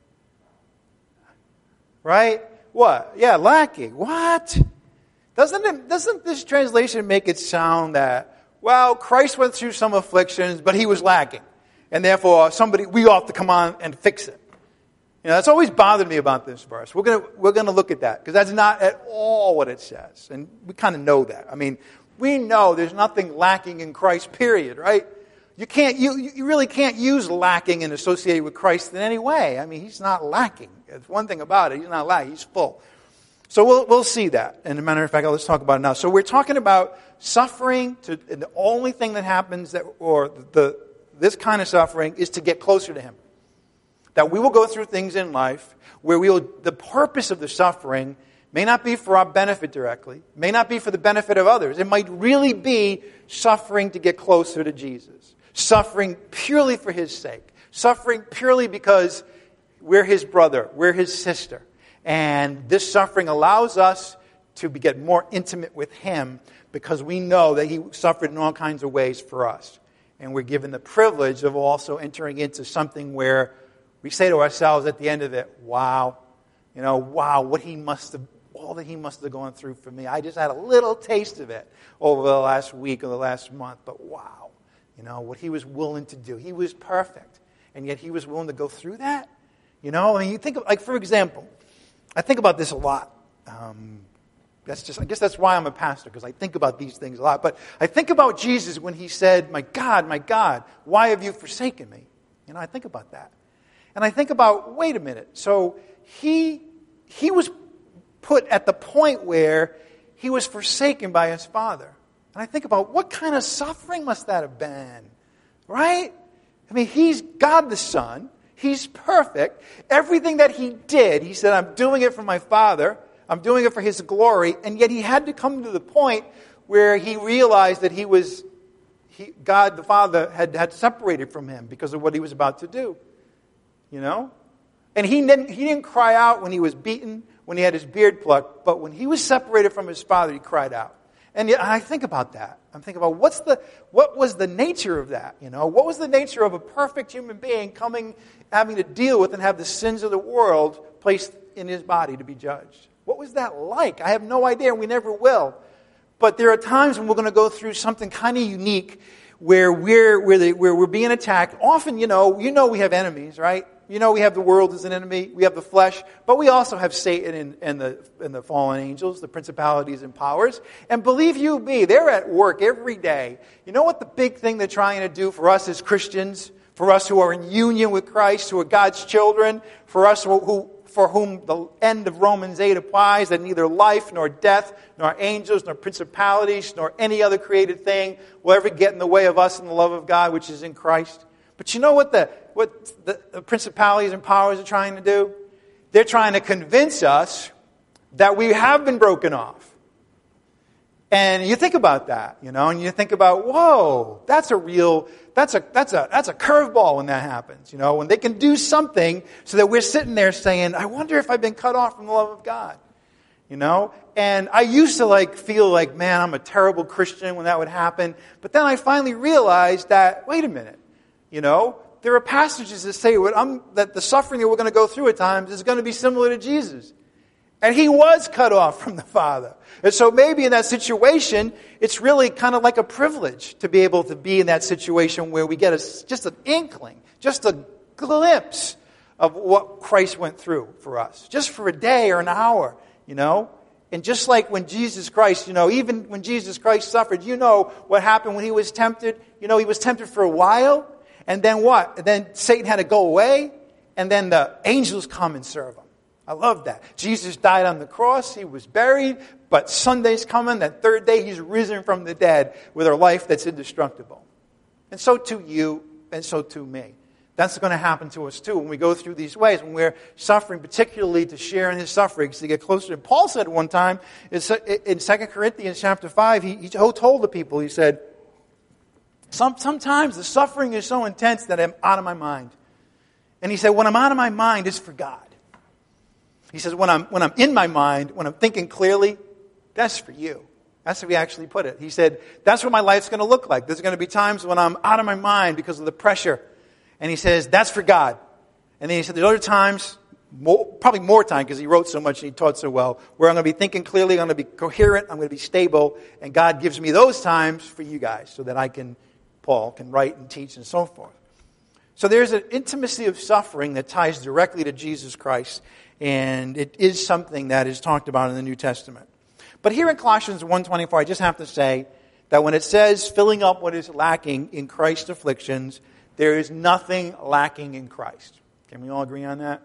Right? What? Yeah, lacking. What? Doesn't it, doesn't this translation make it sound that, well, Christ went through some afflictions, but he was lacking. And therefore, somebody, we ought to come on and fix it. You know, that's always bothered me about this verse. We're going to, we're going to look at that, because that's not at all what it says. And we kind of know that. I mean, we know there's nothing lacking in Christ, period, right? You can't, you, you really can't use lacking and associate with Christ in any way. I mean, he's not lacking. It's one thing about it. He's not lacking. He's full. So we'll, we'll see that. And as a matter of fact, let's talk about it now. So we're talking about suffering to, and the only thing that happens that, or the, this kind of suffering is to get closer to him. That we will go through things in life where we will, the purpose of the suffering may not be for our benefit directly, may not be for the benefit of others. It might really be suffering to get closer to Jesus. Suffering purely for his sake. Suffering purely because we're his brother, we're his sister. And this suffering allows us to be, get more intimate with him because we know that he suffered in all kinds of ways for us. And we're given the privilege of also entering into something where we say to ourselves at the end of it, wow, you know, wow, what he must have, all that he must have gone through for me. I just had a little taste of it over the last week or the last month, but wow, you know, what he was willing to do. He was perfect, and yet he was willing to go through that. You know, I mean, you think of, like, for example, I think about this a lot. Um, that's just, I guess that's why I'm a pastor, because I think about these things a lot. But I think about Jesus when he said, my God, my God, why have you forsaken me? You know, I think about that. And I think about, wait a minute, so he he was put at the point where he was forsaken by his Father. And I think about, what kind of suffering must that have been? Right? I mean, he's God the Son. He's perfect. Everything that he did, he said, I'm doing it for my Father. I'm doing it for his glory. And yet he had to come to the point where he realized that he was, he, God the Father had, had separated from him because of what he was about to do. You know? And he didn't, he didn't cry out when he was beaten, when he had his beard plucked, but when he was separated from his Father, he cried out. And yet I think about that. I'm thinking about what's the what was the nature of that? You know, what was the nature of a perfect human being coming, having to deal with and have the sins of the world placed in his body to be judged? What was that like? I have no idea, and we never will. But there are times when we're going to go through something kind of unique, where we're where, the, where we're being attacked. Often, you know, you know, we have enemies, right? You know, we have the world as an enemy. We have the flesh, but we also have Satan and, and the and the fallen angels, the principalities and powers. And believe you me, they're at work every day. You know what the big thing they're trying to do for us as Christians, for us who are in union with Christ, who are God's children, for us who, who for whom the end of Romans eight applies, that neither life nor death, nor angels, nor principalities, nor any other created thing will ever get in the way of us and the love of God, which is in Christ. But you know what the what the, the principalities and powers are trying to do? They're trying to convince us that we have been broken off. And you think about that, you know, and you think about, whoa, that's a real, that's a that's a that's a curveball when that happens, you know, when they can do something so that we're sitting there saying, I wonder if I've been cut off from the love of God. You know? And I used to like feel like, man, I'm a terrible Christian when that would happen. But then I finally realized that, wait a minute, you know, there are passages that say what I'm, that the suffering that we're going to go through at times is going to be similar to Jesus. And he was cut off from the Father. And so maybe in that situation, it's really kind of like a privilege to be able to be in that situation where we get a, just an inkling, just a glimpse of what Christ went through for us. Just for a day or an hour, you know. And just like when Jesus Christ, you know, even when Jesus Christ suffered, you know what happened when he was tempted. You know, he was tempted for a while. And then what? And then Satan had to go away. And then the angels come and serve him. I love that. Jesus died on the cross. He was buried. But Sunday's coming. That third day, he's risen from the dead with a life that's indestructible. And so too you, and so too me. That's going to happen to us too when we go through these ways, when we're suffering, particularly to share in his sufferings, to get closer to him. Paul said at one time, in Second Corinthians chapter five, he, he told the people, he said, Some, sometimes the suffering is so intense that I'm out of my mind. And he said, when I'm out of my mind, it's for God. He says, when I'm when I'm in my mind, when I'm thinking clearly, that's for you. That's how he actually put it. He said, that's what my life's going to look like. There's going to be times when I'm out of my mind because of the pressure. And he says, that's for God. And then he said, there's other times, more, probably more time because he wrote so much and he taught so well, where I'm going to be thinking clearly, I'm going to be coherent, I'm going to be stable. And God gives me those times for you guys so that I can, Paul, can write and teach and so forth. So there's an intimacy of suffering that ties directly to Jesus Christ. And it is something that is talked about in the New Testament. But here in Colossians one twenty-four, I just have to say that when it says filling up what is lacking in Christ's afflictions, there is nothing lacking in Christ. Can we all agree on that?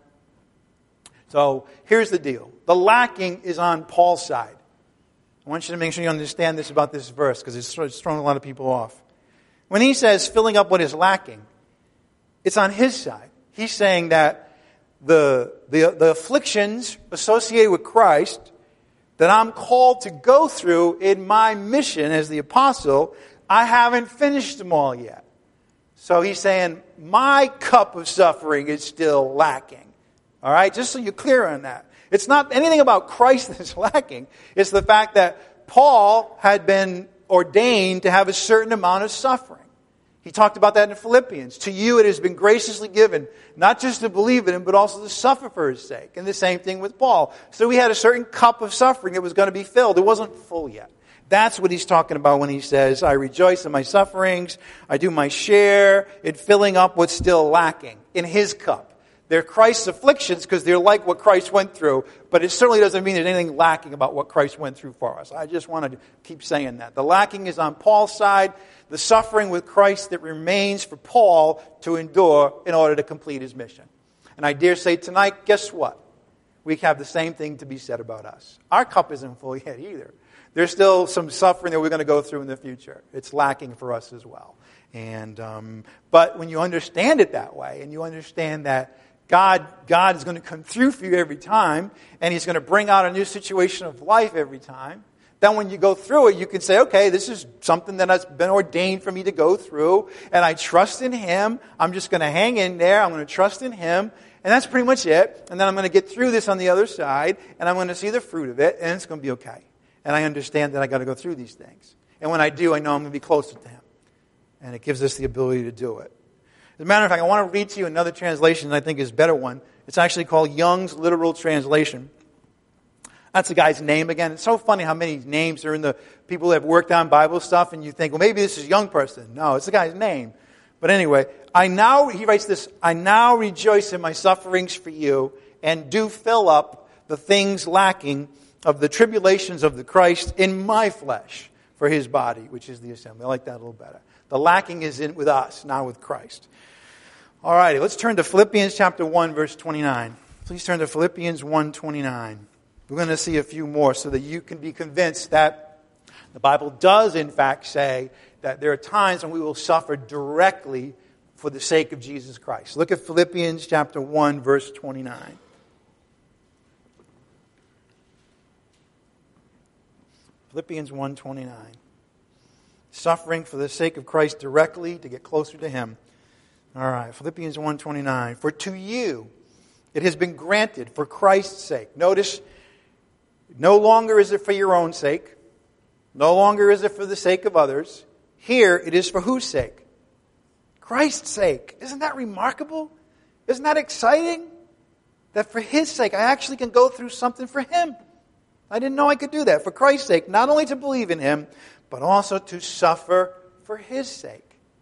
So here's the deal. The lacking is on Paul's side. I want you to make sure you understand this about this verse because it's thrown a lot of people off. When he says filling up what is lacking, it's on his side. He's saying that the, the, the afflictions associated with Christ that I'm called to go through in my mission as the apostle, I haven't finished them all yet. So he's saying, my cup of suffering is still lacking. All right? Just so you're clear on that. It's not anything about Christ that's lacking. It's the fact that Paul had been ordained to have a certain amount of suffering. He talked about that in Philippians. To you it has been graciously given, not just to believe in him, but also to suffer for his sake. And the same thing with Paul. So he had a certain cup of suffering that was going to be filled. It wasn't full yet. That's what he's talking about when he says, I rejoice in my sufferings, I do my share in filling up what's still lacking in his cup. They're Christ's afflictions because they're like what Christ went through, but it certainly doesn't mean there's anything lacking about what Christ went through for us. I just want to keep saying that. The lacking is on Paul's side, the suffering with Christ that remains for Paul to endure in order to complete his mission. And I dare say tonight, guess what? We have the same thing to be said about us. Our cup isn't full yet either. There's still some suffering that we're going to go through in the future. It's lacking for us as well. And um, but when you understand it that way, and you understand that God, God is going to come through for you every time, and He's going to bring out a new situation of life every time, then when you go through it, you can say, okay, this is something that has been ordained for me to go through, and I trust in Him. I'm just going to hang in there. I'm going to trust in Him. And that's pretty much it. And then I'm going to get through this on the other side, and I'm going to see the fruit of it, and it's going to be okay. And I understand that I got to go through these things. And when I do, I know I'm going to be closer to him. And it gives us the ability to do it. As a matter of fact, I want to read to you another translation that I think is a better one. It's actually called Young's Literal Translation. That's the guy's name again. It's so funny how many names are in the people that have worked on Bible stuff, and you think, well, maybe this is a young person. No, it's the guy's name. But anyway, I now, he writes this, I now rejoice in my sufferings for you, and do fill up the things lacking of the tribulations of the Christ in my flesh for his body, which is the assembly. I like that a little better. The lacking is in with us, not with Christ. All righty, let's turn to Philippians chapter one, verse twenty-nine. Please turn to Philippians one twenty-nine. We're going to see a few more so that you can be convinced that the Bible does, in fact, say that there are times when we will suffer directly for the sake of Jesus Christ. Look at Philippians chapter one, verse twenty-nine. Philippians one twenty-nine. Suffering for the sake of Christ directly to get closer to him. All right, Philippians one twenty-nine. For to you it has been granted for Christ's sake. Notice, no longer is it for your own sake. No longer is it for the sake of others. Here it is for whose sake? Christ's sake. Isn't that remarkable? Isn't that exciting? That for his sake I actually can go through something for him. I didn't know I could do that. For Christ's sake, not only to believe in him, but also to suffer for his sake.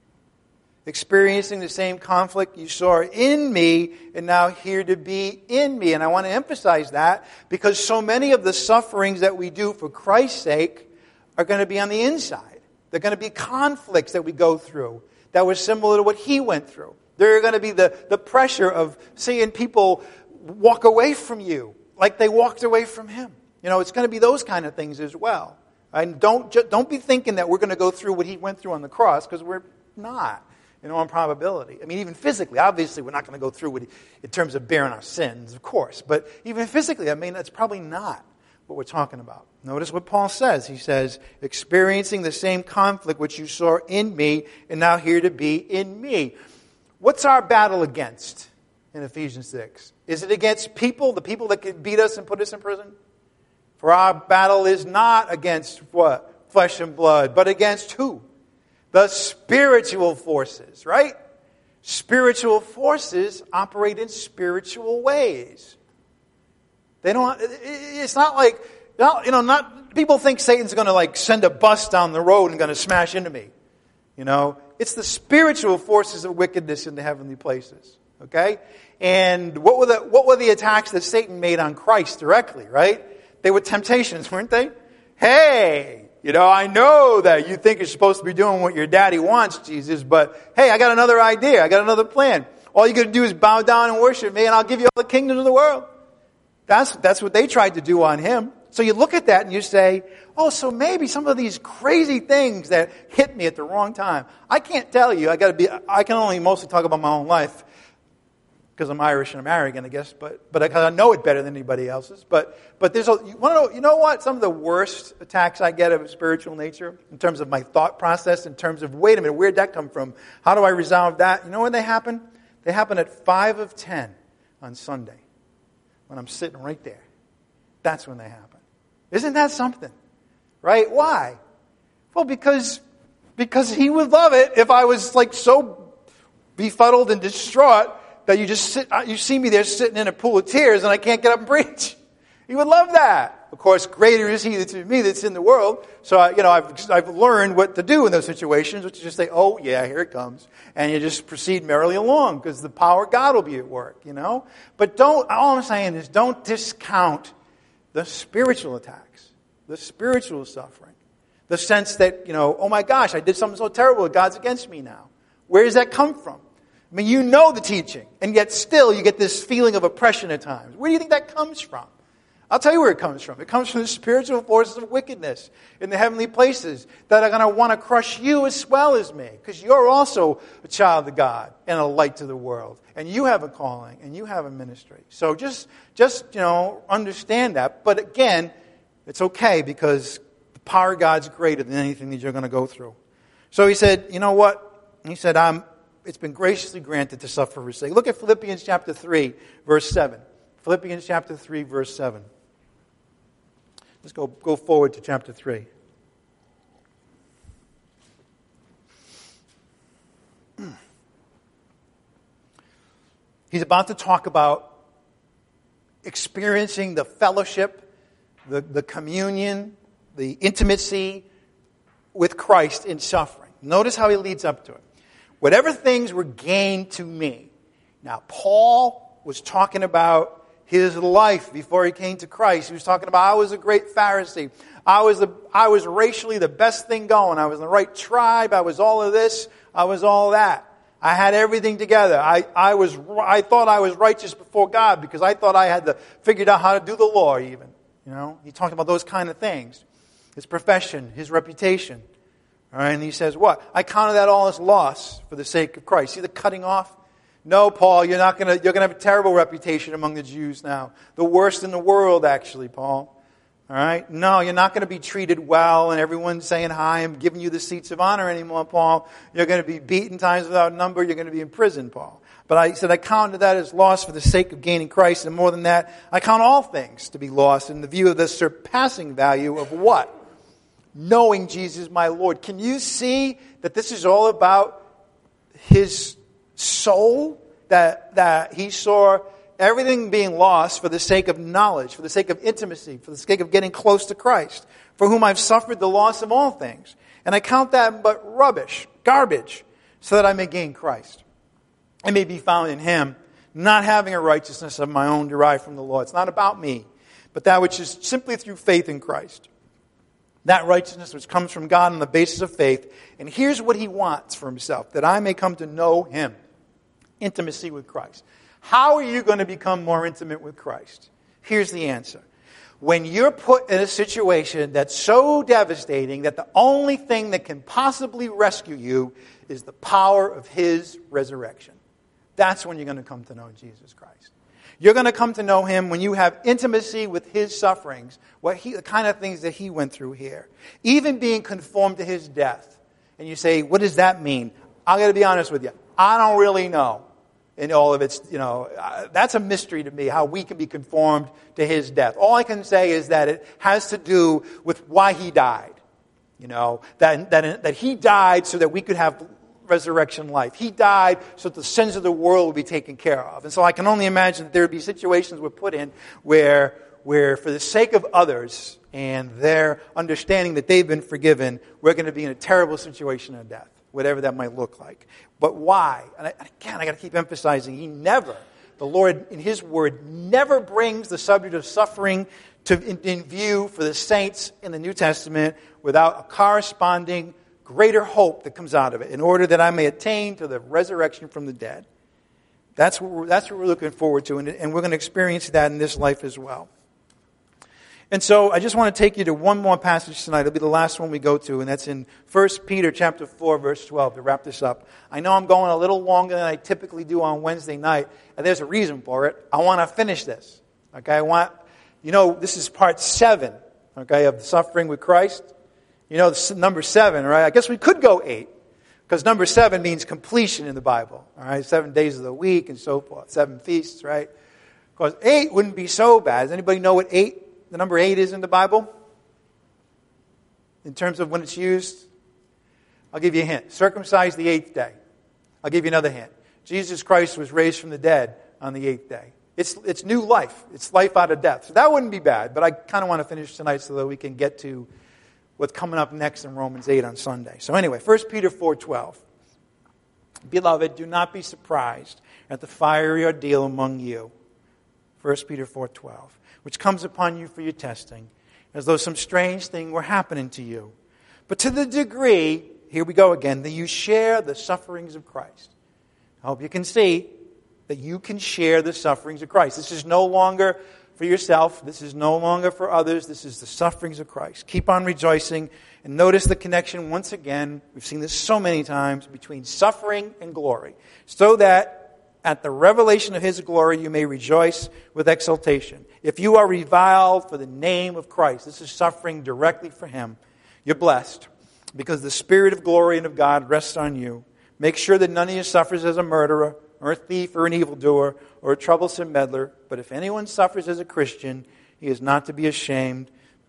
Experiencing the same conflict you saw in me and now here to be in me. And I want to emphasize that because so many of the sufferings that we do for Christ's sake are going to be on the inside. They're going to be conflicts that we go through that were similar to what he went through. They're going to be the, the pressure of seeing people walk away from you like they walked away from him. You know, it's going to be those kind of things as well. And don't, don't be thinking that we're going to go through what he went through on the cross, because we're not, in all probability. I mean, even physically, obviously, we're not going to go through what he, in terms of bearing our sins, of course. But even physically, I mean, that's probably not what we're talking about. Notice what Paul says. He says, experiencing the same conflict which you saw in me and now here to be in me. What's our battle against in Ephesians six? Is it against people, the people that could beat us and put us in prison? For our battle is not against what? Flesh and blood, but against who? The spiritual forces, right? Spiritual forces operate in spiritual ways. They don't, it's not like, you know, not, people think Satan's going to like send a bus down the road and going to smash into me. You know, it's the spiritual forces of wickedness in the heavenly places. Okay? And what were the, what were the attacks that Satan made on Christ directly, right? They were temptations, weren't they? Hey, you know, I know that you think you're supposed to be doing what your daddy wants, Jesus, but hey, I got another idea. I got another plan. All you got to do is bow down and worship me, and I'll give you all the kingdoms of the world. That's, that's what they tried to do on him. So you look at that and you say, oh, so maybe some of these crazy things that hit me at the wrong time. I can't tell you. I got to be, I can only mostly talk about my own life because I'm Irish and I'm arrogant, I guess, but, but I, I know it better than anybody else's. But, but there's a, you want to know, you know what? Some of the worst attacks I get of a spiritual nature in terms of my thought process, in terms of, wait a minute, where'd that come from? How do I resolve that? You know when they happen? They happen at five of ten on Sunday when I'm sitting right there. That's when they happen. Isn't that something? Right? Why? Well, because, because he would love it if I was like so befuddled and distraught that you just sit, you see me there sitting in a pool of tears and I can't get up and preach. He would love that. Of course, greater is he that's in me that's in the world. So, I, you know, I've, I've learned what to do in those situations, which is just say, oh, yeah, here it comes. And you just proceed merrily along because the power of God will be at work, you know. But don't, all I'm saying is don't discount the spiritual attacks, the spiritual suffering, the sense that, you know, oh my gosh, I did something so terrible, God's against me now. Where does that come from? I mean, you know the teaching, and yet still you get this feeling of oppression at times. Where do you think that comes from? I'll tell you where it comes from. It comes from the spiritual forces of wickedness in the heavenly places that are going to want to crush you as well as me, because you're also a child of God and a light to the world, and you have a calling, and you have a ministry. So just, just you know, understand that. But again, it's okay because the power of God's greater than anything that you're going to go through. So he said, you know what? He said, I'm. It's been graciously granted to suffer for his sake. Look at Philippians chapter three, verse seven. Philippians chapter three, verse seven. Let's go, go forward to chapter three. He's about to talk about experiencing the fellowship, the, the communion, the intimacy with Christ in suffering. Notice how he leads up to it. Whatever things were gained to me. Now, Paul was talking about his life before he came to Christ. He was talking about, I was a great Pharisee. I was the, I was racially the best thing going. I was in the right tribe. I was all of this. I was all that. I had everything together. I, I was, I thought I was righteous before God because I thought I had the, figured out how to do the law even. You know, he talked about those kind of things. His profession, his reputation. All right, and he says, what? I counted that all as loss for the sake of Christ. See the cutting off? No, Paul, you're not gonna, you're gonna have a terrible reputation among the Jews now. The worst in the world, actually, Paul. All right? No, you're not going to be treated well and everyone's saying hi and giving you the seats of honor anymore, Paul. You're going to be beaten times without number. You're going to be in prison, Paul. But I said I counted that as loss for the sake of gaining Christ. And more than that, I count all things to be lost in the view of the surpassing value of what? Knowing Jesus my Lord. Can you see that this is all about his soul? That, that he saw everything being lost for the sake of knowledge, for the sake of intimacy, for the sake of getting close to Christ, for whom I've suffered the loss of all things. And I count that but rubbish, garbage, so that I may gain Christ. I may be found in him, not having a righteousness of my own derived from the law. It's not about me, but that which is simply through faith in Christ. That righteousness which comes from God on the basis of faith. And here's what he wants for himself, that I may come to know him. Intimacy with Christ. How are you going to become more intimate with Christ? Here's the answer. When you're put in a situation that's so devastating that the only thing that can possibly rescue you is the power of his resurrection. That's when you're going to come to know Jesus Christ. You're going to come to know him when you have intimacy with his sufferings, what he, the kind of things that he went through here. Even being conformed to his death. And you say, what does that mean? I'm going to be honest with you. I don't really know. In all of its, you know, uh, that's a mystery to me, how we can be conformed to his death. All I can say is that it has to do with why he died. You know, that, that, that he died so that we could have resurrection life. He died so that the sins of the world would be taken care of. And so I can only imagine that there would be situations we're put in where, where for the sake of others and their understanding that they've been forgiven, we're going to be in a terrible situation of death. Whatever that might look like. But why? And I, again, I got to keep emphasizing, he never, the Lord in his word, never brings the subject of suffering to in, in view for the saints in the New Testament without a corresponding greater hope that comes out of it, in order that I may attain to the resurrection from the dead. That's what we're, that's what we're looking forward to, and, and we're going to experience that in this life as well. And so I just want to take you to one more passage tonight. It'll be the last one we go to, and that's in First Peter chapter four, verse twelve, to wrap this up. I know I'm going a little longer than I typically do on Wednesday night, and there's a reason for it. I want to finish this. Okay, I want, you know, this is part seven, okay, of suffering with Christ. You know, this is number seven, right? I guess we could go eight, because number seven means completion in the Bible, all right? Seven days of the week and so forth, seven feasts, right? Because eight wouldn't be so bad. Does anybody know what eight? The number eight is in the Bible? In terms of when it's used? I'll give you a hint. Circumcised the eighth day. I'll give you another hint. Jesus Christ was raised from the dead on the eighth day. It's, it's new life. It's life out of death. So that wouldn't be bad, but I kind of want to finish tonight so that we can get to what's coming up next in Romans eight on Sunday. So anyway, First Peter four twelve. Beloved, do not be surprised at the fiery ordeal among you. First Peter four twelve. Which comes upon you for your testing, as though some strange thing were happening to you. But to the degree, here we go again, that you share the sufferings of Christ. I hope you can see that you can share the sufferings of Christ. This is no longer for yourself. This is no longer for others. This is the sufferings of Christ. Keep on rejoicing. And notice the connection once again, we've seen this so many times, between suffering and glory. So that at the revelation of his glory, you may rejoice with exultation. If you are reviled for the name of Christ, this is suffering directly for him, you're blessed, because the Spirit of glory and of God rests on you. Make sure that none of you suffers as a murderer, or a thief, or an evildoer, or a troublesome meddler. But if anyone suffers as a Christian, he is not to be ashamed, but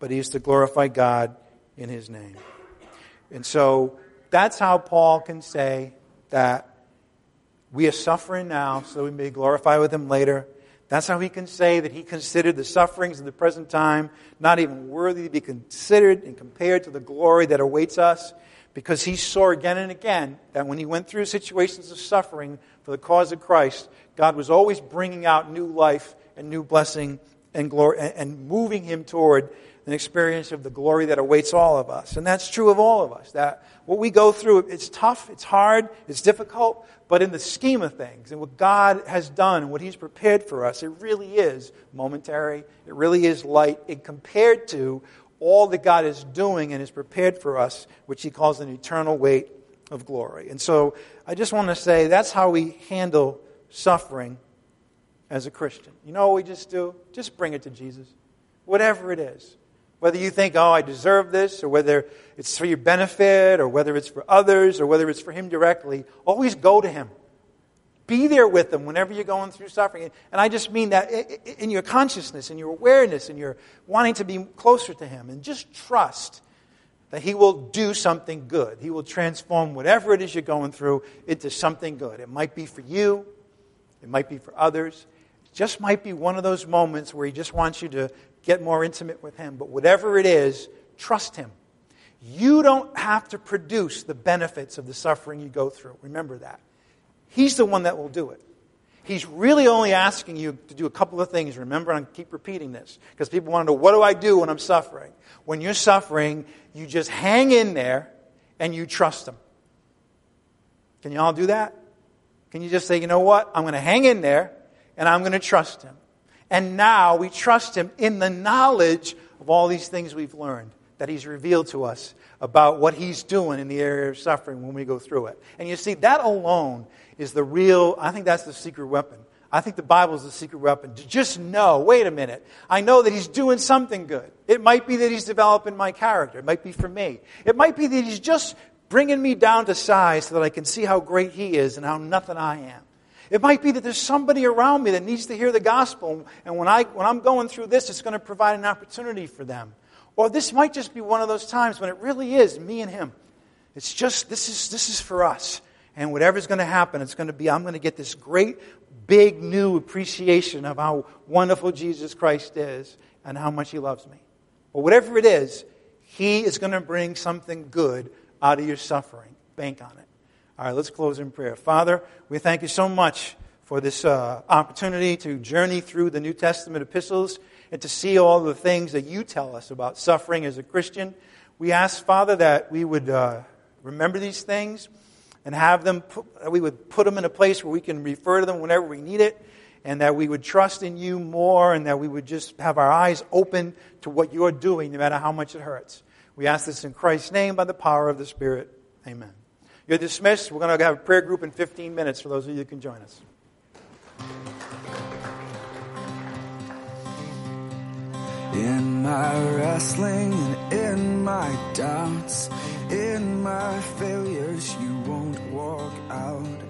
but he is to glorify God in his name. And so that's how Paul can say that we are suffering now so that we may glorify with him later. That's how he can say that he considered the sufferings of the present time not even worthy to be considered and compared to the glory that awaits us, because he saw again and again that when he went through situations of suffering for the cause of Christ, God was always bringing out new life and new blessing and glory and moving him toward an experience of the glory that awaits all of us. And that's true of all of us. That what we go through, it's tough, it's hard, it's difficult, but in the scheme of things and what God has done and what he's prepared for us, it really is momentary. It really is light in compared to all that God is doing and is prepared for us, which he calls an eternal weight of glory. And so I just want to say that's how we handle suffering as a Christian. You know what we just do? Just bring it to Jesus. Whatever it is. Whether you think, oh, I deserve this, or whether it's for your benefit, or whether it's for others, or whether it's for him directly, always go to him. Be there with him whenever you're going through suffering. And I just mean that in your consciousness, in your awareness, and your wanting to be closer to him. And just trust that he will do something good. He will transform whatever it is you're going through into something good. It might be for you. It might be for others. It just might be one of those moments where he just wants you to get more intimate with him. But whatever it is, trust him. You don't have to produce the benefits of the suffering you go through. Remember that. He's the one that will do it. He's really only asking you to do a couple of things. Remember, and I keep repeating this, because people want to know, what do I do when I'm suffering? When you're suffering, you just hang in there and you trust him. Can you all do that? Can you just say, you know what? I'm going to hang in there and I'm going to trust him. And now we trust him in the knowledge of all these things we've learned that he's revealed to us about what he's doing in the area of suffering when we go through it. And you see, that alone is the real, I think that's the secret weapon. I think the Bible is the secret weapon. To just know, wait a minute, I know that he's doing something good. It might be that he's developing my character. It might be for me. It might be that he's just bringing me down to size so that I can see how great he is and how nothing I am. It might be that there's somebody around me that needs to hear the gospel, and when, I, when I'm going through this, it's going to provide an opportunity for them. Or this might just be one of those times when it really is me and him. It's just, this is this is for us. And whatever's going to happen, it's going to be, I'm going to get this great, big, new appreciation of how wonderful Jesus Christ is and how much he loves me. But whatever it is, he is going to bring something good out of your suffering. Bank on it. All right, let's close in prayer. Father, we thank you so much for this uh, opportunity to journey through the New Testament epistles and to see all the things that you tell us about suffering as a Christian. We ask, Father, that we would uh, remember these things and have them, put, that we would put them in a place where we can refer to them whenever we need it, and that we would trust in you more, and that we would just have our eyes open to what you're doing, no matter how much it hurts. We ask this in Christ's name by the power of the Spirit. Amen. You're dismissed. We're going to have a prayer group in fifteen minutes for those of you who can join us. In my wrestling and in my doubts, in my failures, you won't walk out.